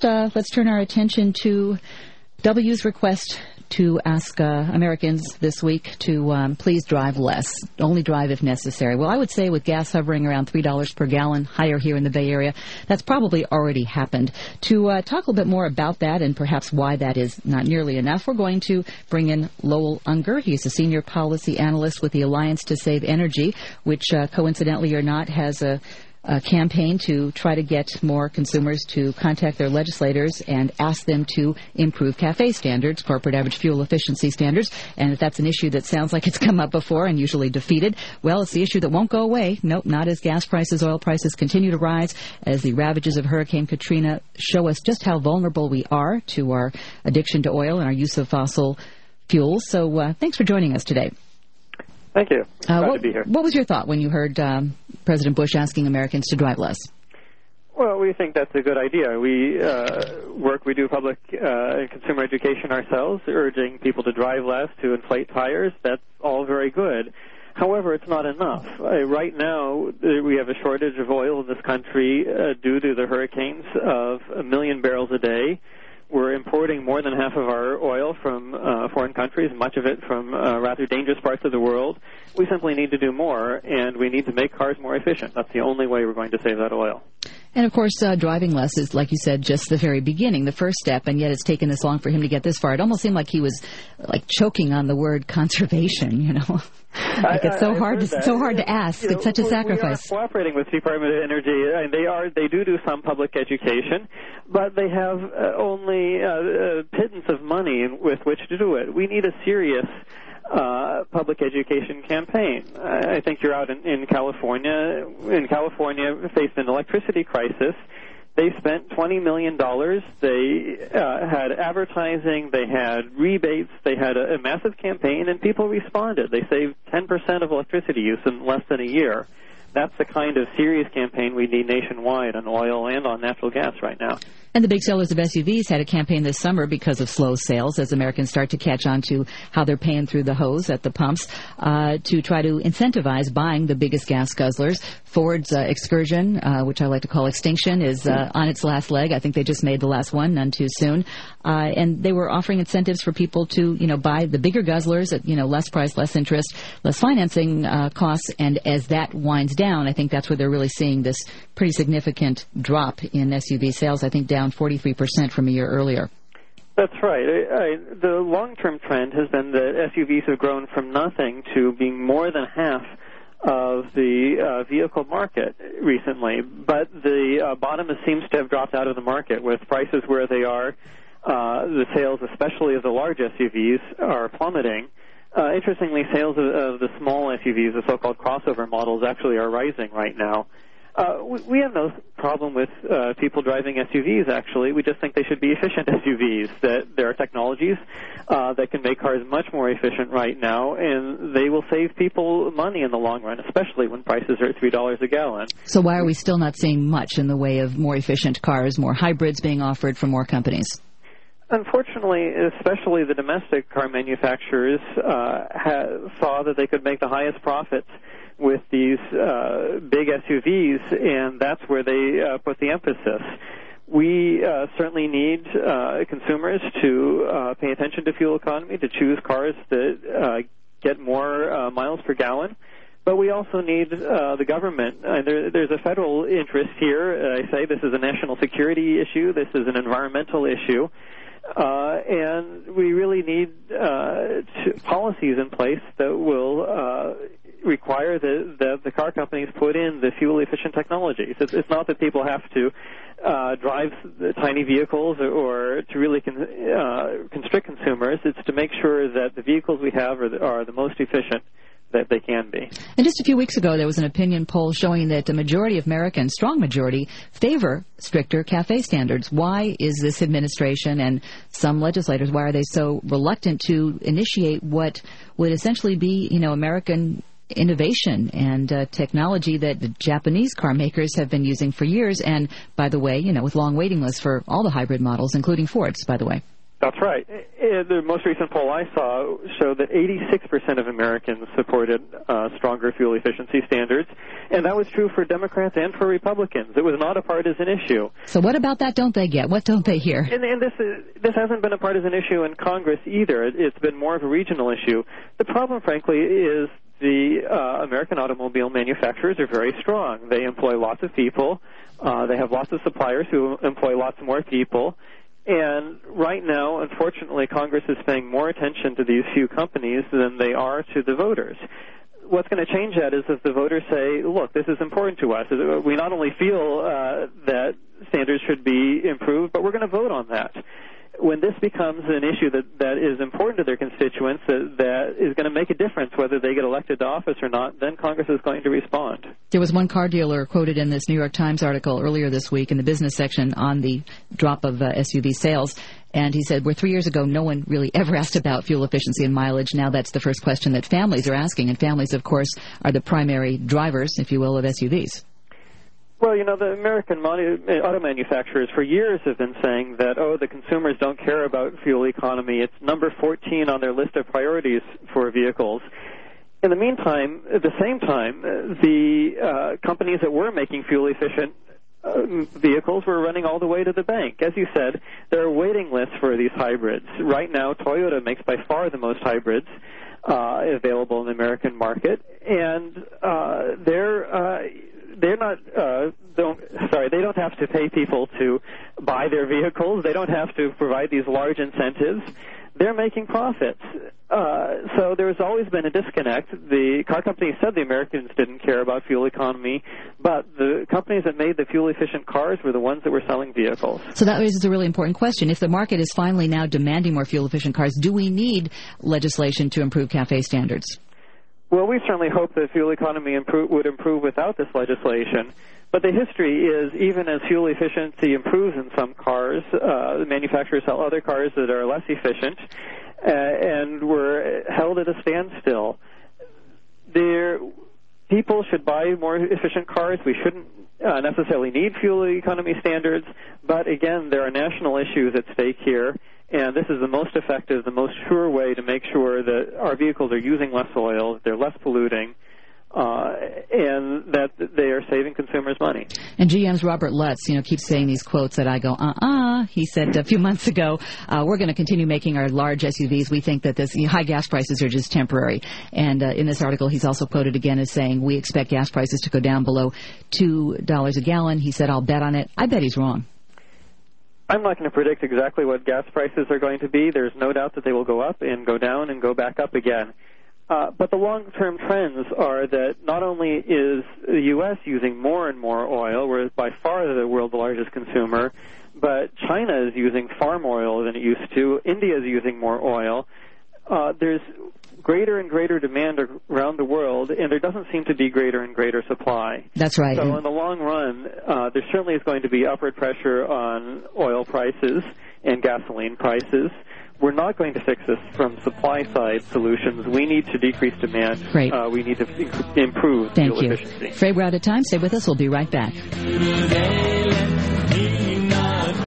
let's turn our attention to W's request to ask Americans this week to please drive less, only drive if necessary. Well, I would say with gas hovering around $3 per gallon, higher here in the Bay Area, that's probably already happened. To talk a little bit more about that and perhaps why that is not nearly enough, we're going to bring in Lowell Unger. He's a senior policy analyst with the Alliance to Save Energy, which coincidentally or not has a campaign to try to get more consumers to contact their legislators and ask them to improve CAFE standards, corporate average fuel efficiency standards. And if that's an issue that sounds like it's come up before and usually defeated, well, it's the issue that won't go away. Nope, not as gas prices, oil prices continue to rise, as the ravages of Hurricane Katrina show us just how vulnerable we are to our addiction to oil and our use of fossil fuels. So thanks for joining us today. Thank you. Glad to be here. What was your thought when you heard President Bush asking Americans to drive less? Well, we think that's a good idea. We do public and consumer education ourselves, urging people to drive less, to inflate tires. That's all very good. However, it's not enough. Right now, we have a shortage of oil in this country due to the hurricanes of 1 million barrels a day. We're importing more than half of our oil from foreign countries, much of it from rather dangerous parts of the world. We simply need to do more, and we need to make cars more efficient. That's the only way we're going to save that oil. And, of course, driving less is, like you said, just the very beginning, the first step, and yet it's taken this long for him to get this far. It almost seemed like he was, choking on the word conservation, it's so hard to ask. It's such a sacrifice. We are cooperating with the Department of Energy, and they do some public education, but they have only pittance of money with which to do it. We need a serious public education campaign. I think you're out in California. In California, faced an electricity crisis. They spent $20 million. They had advertising. They had rebates. They had a massive campaign, and people responded. They saved 10% of electricity use in less than a year. That's the kind of serious campaign we need nationwide on oil and on natural gas right now. And the big sellers of SUVs had a campaign this summer because of slow sales as Americans start to catch on to how they're paying through the hose at the pumps to try to incentivize buying the biggest gas guzzlers. Ford's Excursion, which I like to call Extinction, is on its last leg. I think they just made the last one, none too soon. And they were offering incentives for people to, buy the bigger guzzlers at, less price, less interest, less financing costs. And as that winds down, I think that's where they're really seeing this pretty significant drop in SUV sales, I think down 43% from a year earlier. That's right. The long-term trend has been that SUVs have grown from nothing to being more than half of the vehicle market recently. But the bottom seems to have dropped out of the market with prices where they are. The sales, especially of the large SUVs, are plummeting. Interestingly, sales of the small SUVs, the so-called crossover models, actually are rising right now. We have no problem with people driving SUVs, actually. We just think they should be efficient SUVs, that there are technologies that can make cars much more efficient right now, and they will save people money in the long run, especially when prices are at $3 a gallon. So why are we still not seeing much in the way of more efficient cars, more hybrids being offered from more companies? Unfortunately, especially the domestic car manufacturers saw that they could make the highest profits with these big SUVs, and that's where they put the emphasis. We certainly need consumers to pay attention to fuel economy, to choose cars that get more miles per gallon. But we also need the government. There's a federal interest here. I say this is a national security issue. This is an environmental issue. And we really need policies in place that will require that the car companies put in the fuel-efficient technologies. It's not that people have to drive the tiny vehicles or to really constrict consumers. It's to make sure that the vehicles we have are the most efficient that they can be. And just a few weeks ago, there was an opinion poll showing that a majority of Americans, strong majority, favor stricter CAFE standards. Why is this administration and some legislators, why are they so reluctant to initiate what would essentially be, American innovation and technology that the Japanese car makers have been using for years? And, by the way, with long waiting lists for all the hybrid models, including Ford's, by the way. That's right. The most recent poll I saw showed that 86% of Americans supported stronger fuel efficiency standards, and that was true for Democrats and for Republicans. It was not a partisan issue. So what about that don't they get? What don't they hear? And this hasn't been a partisan issue in Congress either. It's been more of a regional issue. The problem, frankly, is the American automobile manufacturers are very strong. They employ lots of people. They have lots of suppliers who employ lots more people. And right now, unfortunately, Congress is paying more attention to these few companies than they are to the voters. What's going to change that is if the voters say, look, this is important to us. We not only feel that standards should be improved, but we're going to vote on that. When this becomes an issue that is important to their constituents, that is going to make a difference whether they get elected to office or not, then Congress is going to respond. There was one car dealer quoted in this New York Times article earlier this week in the business section on the drop of SUV sales, and he said, where 3 years ago no one really ever asked about fuel efficiency and mileage, now that's the first question that families are asking, and families, of course, are the primary drivers, if you will, of SUVs. Well, the American auto manufacturers for years have been saying that, the consumers don't care about fuel economy. It's number 14 on their list of priorities for vehicles. In the meantime, at the same time, the companies that were making fuel-efficient vehicles were running all the way to the bank. As you said, there are waiting lists for these hybrids. Right now, Toyota makes by far the most hybrids available in the American market, and they don't have to pay people to buy their vehicles. They don't have to provide these large incentives. They're making profits. So there's always been a disconnect. The car companies said the Americans didn't care about fuel economy, but the companies that made the fuel-efficient cars were the ones that were selling vehicles. So that raises a really important question. If the market is finally now demanding more fuel-efficient cars, do we need legislation to improve CAFE standards? Well, we certainly hope that fuel economy would improve without this legislation. But the history is, even as fuel efficiency improves in some cars, the manufacturers sell other cars that are less efficient, and we're held at a standstill. People should buy more efficient cars. We shouldn't necessarily need fuel economy standards, but again, there are national issues at stake here, and this is the most effective, the most sure way to make sure that our vehicles are using less oil, they're less polluting, and that they are saving consumers money. And GM's Robert Lutz, keeps saying these quotes that I go, He said a few months ago, we're going to continue making our large SUVs. We think that high gas prices are just temporary. And in this article, he's also quoted again as saying, we expect gas prices to go down below $2 a gallon. He said, I'll bet on it. I bet he's wrong. I'm not going to predict exactly what gas prices are going to be. There's no doubt that they will go up and go down and go back up again. But the long-term trends are that not only is the U.S. using more and more oil, we're by far the world's largest consumer, but China is using far more oil than it used to. India is using more oil. There's greater and greater demand around the world, and there doesn't seem to be greater and greater supply. That's right. So in the long run, there certainly is going to be upward pressure on oil prices and gasoline prices. We're not going to fix this from supply-side solutions. We need to decrease demand. Great. We need to improve fuel efficiency. Afraid we're out of time. Stay with us. We'll be right back.